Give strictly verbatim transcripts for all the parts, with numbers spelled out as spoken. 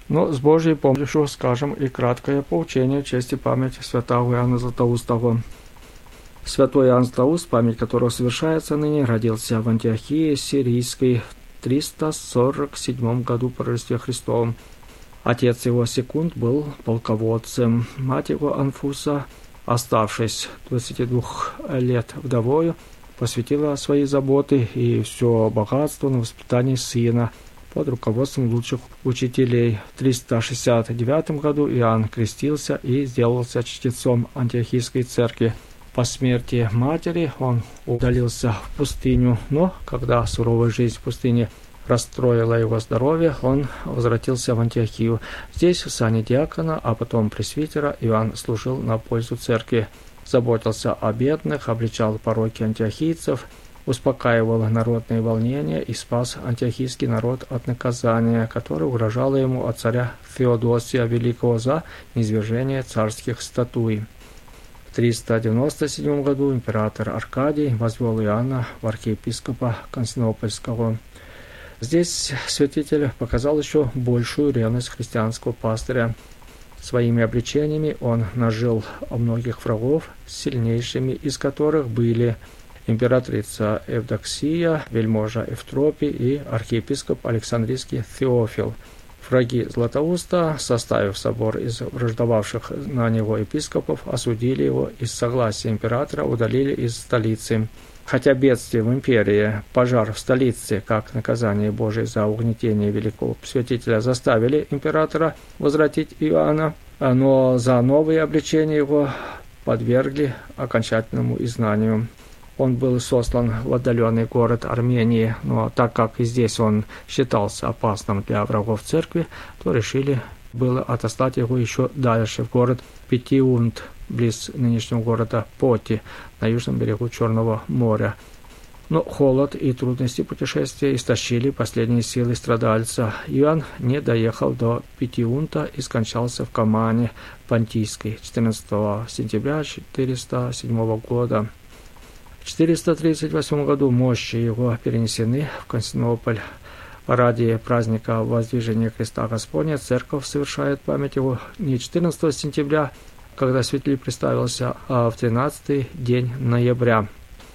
Но с Божьей помощью скажем и краткое поучение в честь и памяти святого Иоанна Златоустого. Святой Иоанн Златоуст, память которого совершается ныне, родился в Антиохии Сирийской в триста сорок седьмом году по Рождестве Христовом. Отец его Секунд был полководцем. Мать его Анфуса, оставшись двадцати двух лет вдовою, посвятила свои заботы и все богатство на воспитание сына под руководством лучших учителей. В триста шестьдесят девятом году Иоанн крестился и сделался чтецом Антиохийской церкви. По смерти матери он удалился в пустыню, но когда суровая жизнь в пустыне расстроила его здоровье, он возвратился в Антиохию. Здесь в сане диакона, а потом пресвитера, Иоанн служил на пользу церкви, заботился о бедных, обличал пороки антиохийцев, успокаивал народные волнения и спас антиохийский народ от наказания, которое угрожало ему от царя Феодосия Великого за низвержение царских статуй. В триста девяносто седьмом году император Аркадий возвел Иоанна в архиепископа Константинопольского. Здесь святитель показал еще большую ревность христианского пастыря. Своими обличениями он нажил многих врагов, сильнейшими из которых были императрица Евдоксия, вельможа Евтропий и архиепископ Александрийский Феофил. Враги Златоуста, составив собор из враждовавших на него епископов, осудили его и с согласия императора удалили из столицы. Хотя бедствие в империи, пожар в столице, как наказание Божие за угнетение великого святителя, заставили императора возвратить Иоанна, но за новые обличения его подвергли окончательному изгнанию. Он был сослан в отдаленный город Армении, но так как и здесь он считался опасным для врагов церкви, то решили было отослать его еще дальше, в город Питиунт, близ нынешнего города Поти, на южном берегу Черного моря. Но холод и трудности путешествия истощили последние силы страдальца. Иоанн не доехал до Питиунта и скончался в Камане Понтийской четырнадцатого сентября четыреста седьмого года. В четыреста тридцать восьмом году мощи его перенесены в Константинополь. Ради праздника Воздвижения Христа Господня церковь совершает память его не четырнадцатого сентября, когда святитель представился, а в тринадцатый день ноября.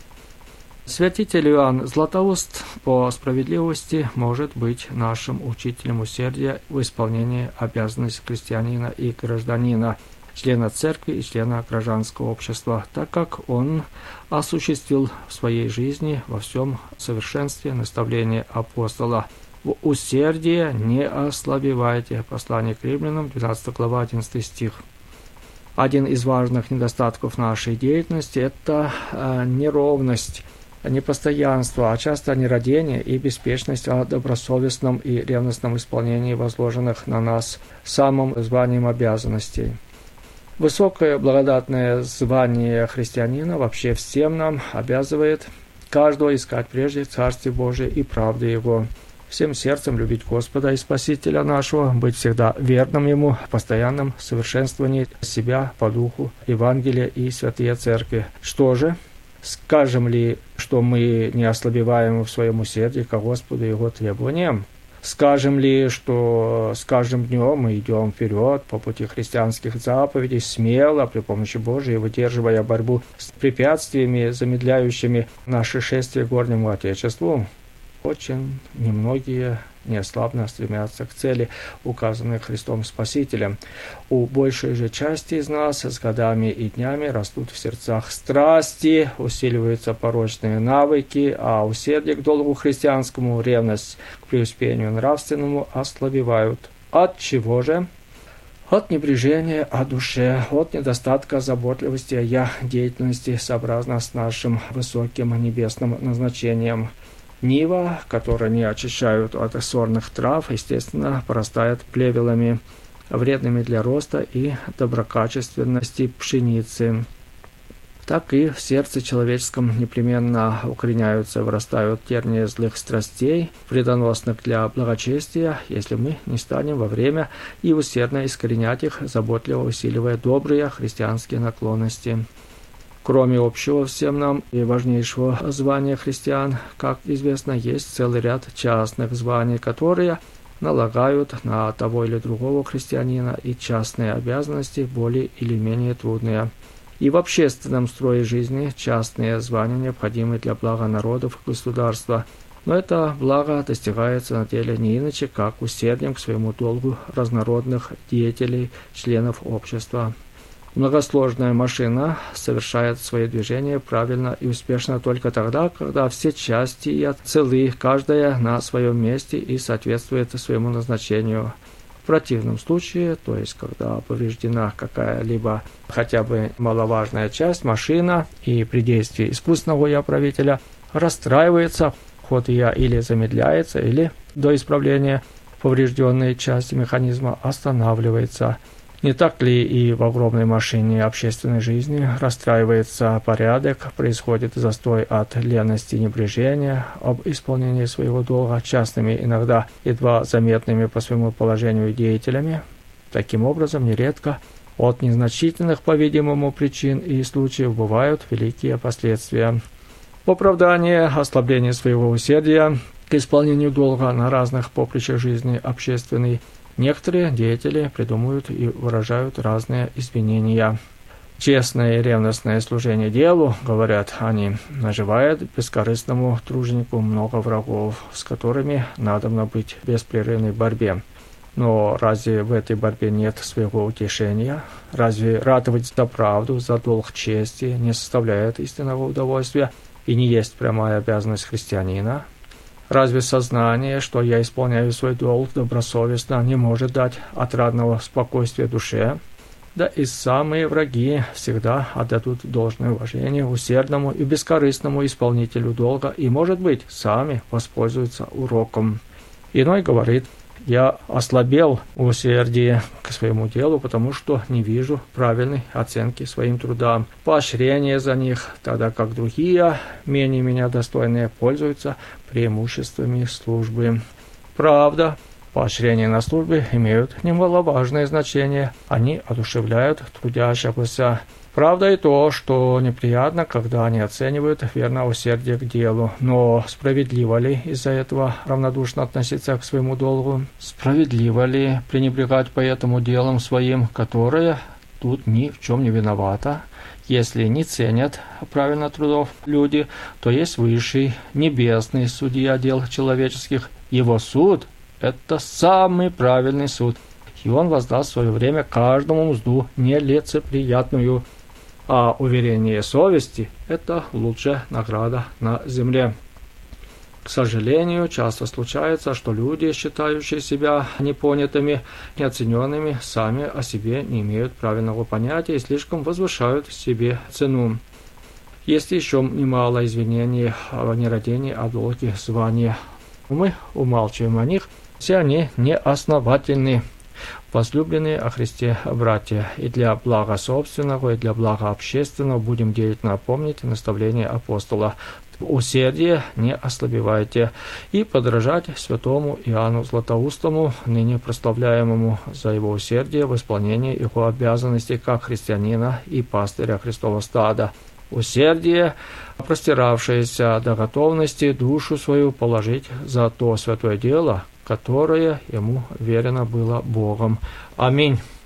Святитель Иоанн Златоуст по справедливости может быть нашим учителем усердия в исполнении обязанностей крестьянина и гражданина, члена церкви и члена гражданского общества, так как он осуществил в своей жизни во всем совершенстве наставление апостола: «В усердии не ослабевайте». Послание к римлянам, двенадцатая глава, одиннадцатый стих. Один из важных недостатков нашей деятельности – это э, неровность, непостоянство, а часто нерадение и беспечность о добросовестном и ревностном исполнении возложенных на нас самым званием обязанностей. Высокое благодатное звание христианина вообще всем нам обязывает каждого искать прежде Царствие Божие и правды Его, всем сердцем любить Господа и Спасителя нашего, быть всегда верным Ему, в постоянном совершенствовании себя по духу Евангелия и Святые Церкви. Что же? Скажем ли, что мы не ослабеваем в своем усердии к Господу и Его требованиям? Скажем ли, что с каждым днем мы идем вперед по пути христианских заповедей, смело, при помощи Божией, выдерживая борьбу с препятствиями, замедляющими наше шествие к горнему Отечеству? Очень немногие неослабно стремятся к цели, указанной Христом Спасителем. У большей же части из нас с годами и днями растут в сердцах страсти, усиливаются порочные навыки, а усердие к долгу христианскому, ревность к преуспению нравственному ослабевают. От чего же? От небрежения о душе, от недостатка заботливости о я деятельности сообразно с нашим высоким небесным назначением. Нива, которую не очищают от сорных трав, естественно, порастает плевелами, вредными для роста и доброкачественности пшеницы. Так и в сердце человеческом непременно укореняются, вырастают тернии злых страстей, вредоносных для благочестия, если мы не станем во время и усердно искоренять их, заботливо усиливая добрые христианские наклонности. Кроме общего всем нам и важнейшего звания христиан, как известно, есть целый ряд частных званий, которые налагают на того или другого христианина и частные обязанности более или менее трудные. И в общественном строе жизни частные звания необходимы для блага народов и государства. Но это благо достигается на деле не иначе, как усердием к своему долгу разнородных деятелей, членов общества. Многосложная машина совершает свои движения правильно и успешно только тогда, когда все части целы, каждая на своем месте и соответствует своему назначению. В противном случае, то есть когда повреждена какая-либо хотя бы маловажная часть, машина и при действии искусственного ее правителя расстраивается, ход ее или замедляется, или до исправления поврежденной части механизма останавливается. Не так ли и в огромной машине общественной жизни расстраивается порядок, происходит застой от лености и небрежения об исполнении своего долга частными, иногда едва заметными по своему положению деятелями? Таким образом, нередко от незначительных, по-видимому, причин и случаев бывают великие последствия. В оправдание ослабления своего усердия к исполнению долга на разных поприщах жизни общественной некоторые деятели придумывают и выражают разные извинения. Честное и ревностное служение делу, говорят они, наживает бескорыстному труженику много врагов, с которыми надобно быть в беспрерывной борьбе. Но разве в этой борьбе нет своего утешения? Разве ратовать за правду, за долг чести не составляет истинного удовольствия и не есть прямая обязанность христианина? Разве сознание, что я исполняю свой долг добросовестно, не может дать отрадного спокойствия душе? Да и самые враги всегда отдадут должное уважение усердному и бескорыстному исполнителю долга и, может быть, сами воспользуются уроком. Иной говорит: я ослабел в усердии к своему делу, потому что не вижу правильной оценки своим трудам, поощрения за них, тогда как другие, менее меня достойные, пользуются преимуществами службы. Правда, поощрения на службе имеют немаловажное значение, они одушевляют трудящихся. Правда и то, что неприятно, когда они оценивают верно усердие к делу. Но справедливо ли из-за этого равнодушно относиться к своему долгу? Справедливо ли пренебрегать поэтому делом своим, которое тут ни в чем не виновато? Если не ценят правильно трудов люди, то есть высший небесный судья дел человеческих. Его суд – это самый правильный суд, и он воздаст в свое время каждому мзду нелицеприятную. А уверение совести – это лучшая награда на земле. К сожалению, часто случается, что люди, считающие себя непонятыми, неоцененными, сами о себе не имеют правильного понятия и слишком возвышают себе цену. Есть еще немало извинений о нерадении, о долге звания. Мы умалчиваем о них, все они неосновательны. Возлюбленные о Христе братья, и для блага собственного, и для блага общественного будем деятельно помнить наставление апостола. Усердие не ослабевайте, и подражать святому Иоанну Златоустому, ныне прославляемому за его усердие в исполнении его обязанностей как христианина и пастыря Христова стада. Усердие, простиравшееся до готовности душу свою положить за то святое дело, которое ему верено было Богом. Аминь.